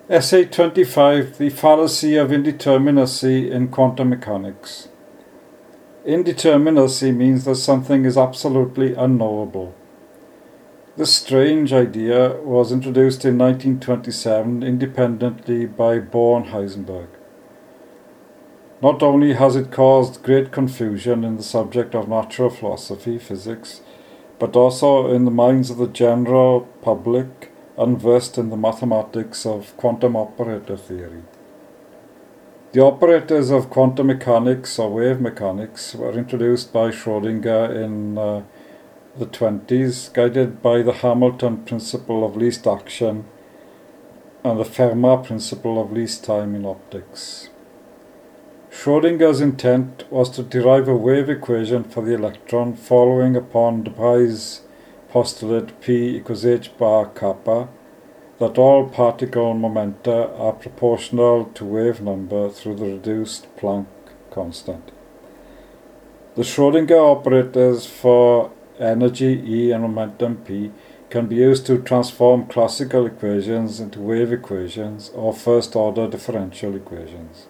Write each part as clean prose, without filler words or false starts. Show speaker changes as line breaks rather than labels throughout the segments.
Essay 25, The Fallacy of Indeterminacy in Quantum Mechanics. Indeterminacy means that something is absolutely unknowable. This strange idea was introduced in 1927 independently by Bohr and Heisenberg. Not only has it caused great confusion in the subject of natural philosophy, physics, but also in the minds of the general public unversed in the mathematics of quantum operator theory. The operators of quantum mechanics or wave mechanics were introduced by Schrödinger in the 20s, guided by the Hamilton principle of least action and the Fermat principle of least time in optics. Schrödinger's intent was to derive a wave equation for the electron following upon de Bry's postulate P equals h bar kappa, that all particle momenta are proportional to wave number through the reduced Planck constant. The Schrödinger operators for energy E and momentum P can be used to transform classical equations into wave equations or first-order differential equations.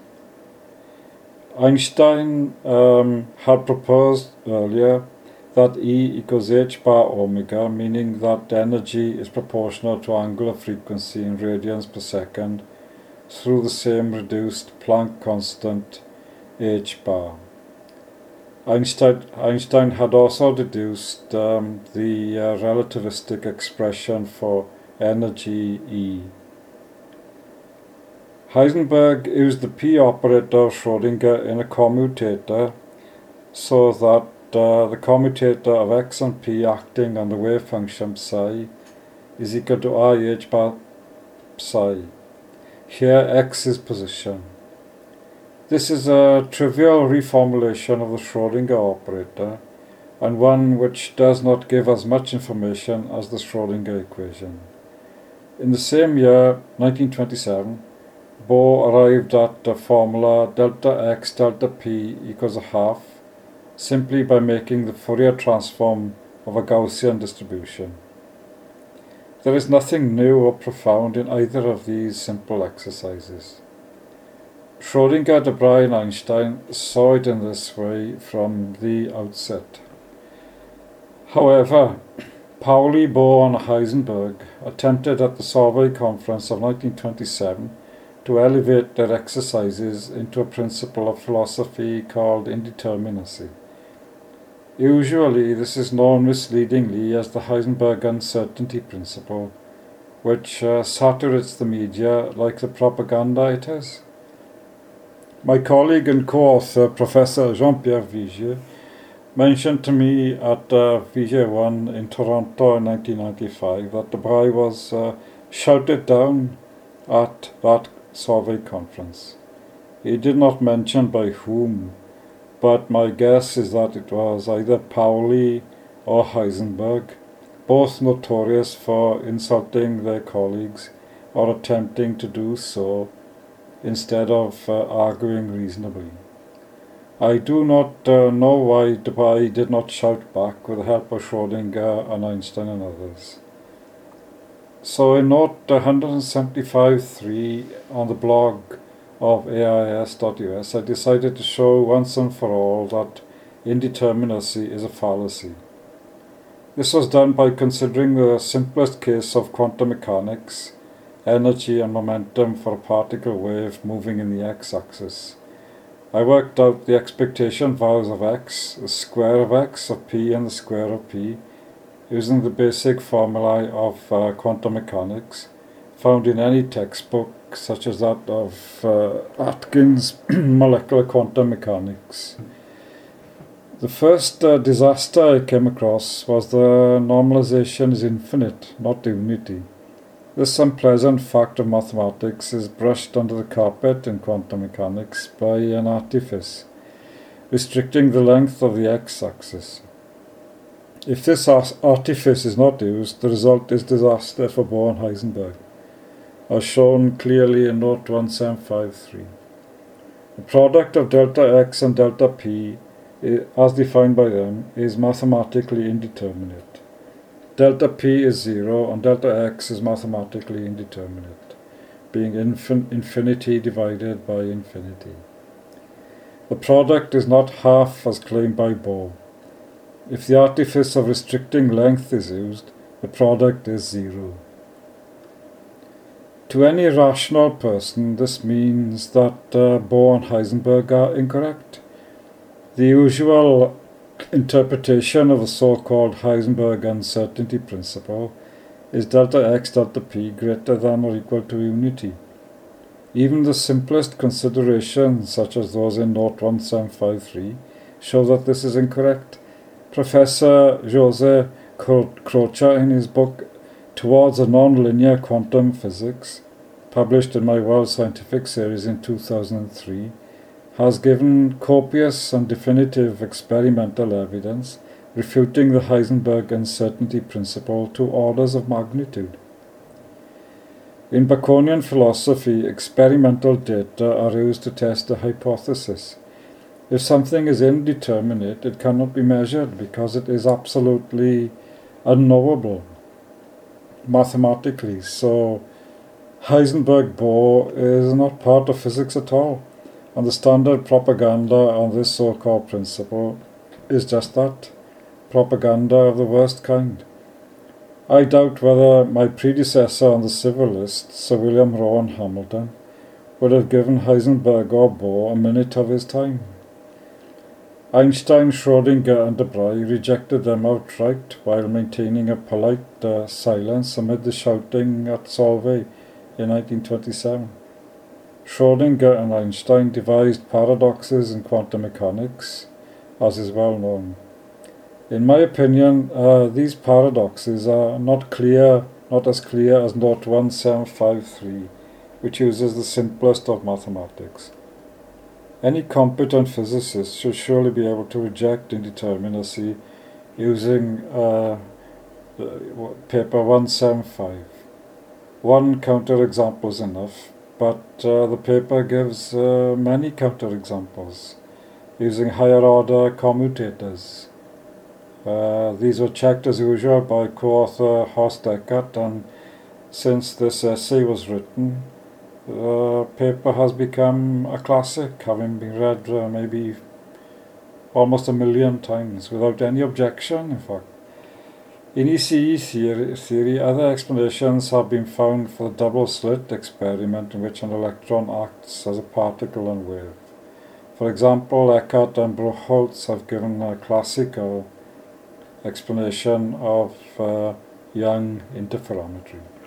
Einstein had proposed earlier that E equals h bar omega, meaning that energy is proportional to angular frequency in radians per second through the same reduced Planck constant h bar. Einstein had also deduced the relativistic expression for energy E. Heisenberg used the P operator of Schrödinger in a commutator so that the commutator of x and p acting on the wave function psi is equal to I h bar psi. Here x is position. This is a trivial reformulation of the Schrödinger operator, and one which does not give as much information as the Schrödinger equation. In the same year, 1927, Bohr arrived at the formula delta x delta p equals a half, simply by making the Fourier transform of a Gaussian distribution. There is nothing new or profound in either of these simple exercises. Schrödinger, de Bry, and Einstein saw it in this way from the outset. However, Pauli, Bohr, and Heisenberg attempted at the Solvay Conference of 1927 to elevate their exercises into a principle of philosophy called indeterminacy. Usually, this is known misleadingly as the Heisenberg uncertainty principle, which saturates the media like the propaganda it is. My colleague and co-author, Professor Jean-Pierre Vigier, mentioned to me at Vigier 1 in Toronto in 1995 that de Bry was shouted down at that Solvay conference. He did not mention by whom, but my guess is that it was either Pauli or Heisenberg, both notorious for insulting their colleagues or attempting to do so instead of arguing reasonably. I do not know why de Bry did not shout back with the help of Schrödinger and Einstein and others. So in note 175.3 on the blog of AIS.us, I decided to show once and for all that indeterminacy is a fallacy. This was done by considering the simplest case of quantum mechanics, energy and momentum for a particle wave moving in the x-axis. I worked out the expectation values of x, the square of x, of p, and the square of p, using the basic formulae of quantum mechanics, found in any textbook, such as that of Atkins' Molecular Quantum Mechanics. The first disaster I came across was the normalization is infinite, not unity. This unpleasant fact of mathematics is brushed under the carpet in quantum mechanics by an artifice, restricting the length of the x-axis. If this artifice is not used, the result is disaster for Bohr and Heisenberg, as shown clearly in note 1753. The product of delta x and delta p, as defined by them, is mathematically indeterminate. Delta p is 0 and delta x is mathematically indeterminate. being infinity divided by infinity. The product is not half as claimed by Bohr. If the artifice of restricting length is used, the product is zero. To any rational person, this means that Bohr and Heisenberg are incorrect. The usual interpretation of the so-called Heisenberg uncertainty principle is delta x delta p greater than or equal to unity. Even the simplest considerations, such as those in Note 1753, show that this is incorrect. Professor Jose Croce, in his book Towards a Nonlinear Quantum Physics, published in my World Scientific series in 2003, has given copious and definitive experimental evidence refuting the Heisenberg uncertainty principle to orders of magnitude. In Baconian philosophy, experimental data are used to test a hypothesis. If something is indeterminate, it cannot be measured because it is absolutely unknowable mathematically. So Heisenberg-Bohr is not part of physics at all. And the standard propaganda on this so-called principle is just that, propaganda of the worst kind. I doubt whether my predecessor on the civil list, Sir William Rowan Hamilton, would have given Heisenberg or Bohr a minute of his time. Einstein, Schrödinger and de Broglie rejected them outright while maintaining a polite silence amid the shouting at Solvay in 1927. Schrödinger and Einstein devised paradoxes in quantum mechanics, as is well known. In my opinion, these paradoxes are not as clear as Note 1753, which uses the simplest of mathematics. Any competent physicist should surely be able to reject indeterminacy using paper 175. One counterexample is enough, but the paper gives many counterexamples using higher order commutators. These were checked as usual by co-author Horst Eckert, and since this essay was written, the paper has become a classic, having been read maybe almost 1 million times without any objection, in fact. In ECE theory, other explanations have been found for the double-slit experiment in which an electron acts as a particle and wave. For example, Eckert and Bruchholz have given a classical explanation of Young interferometry.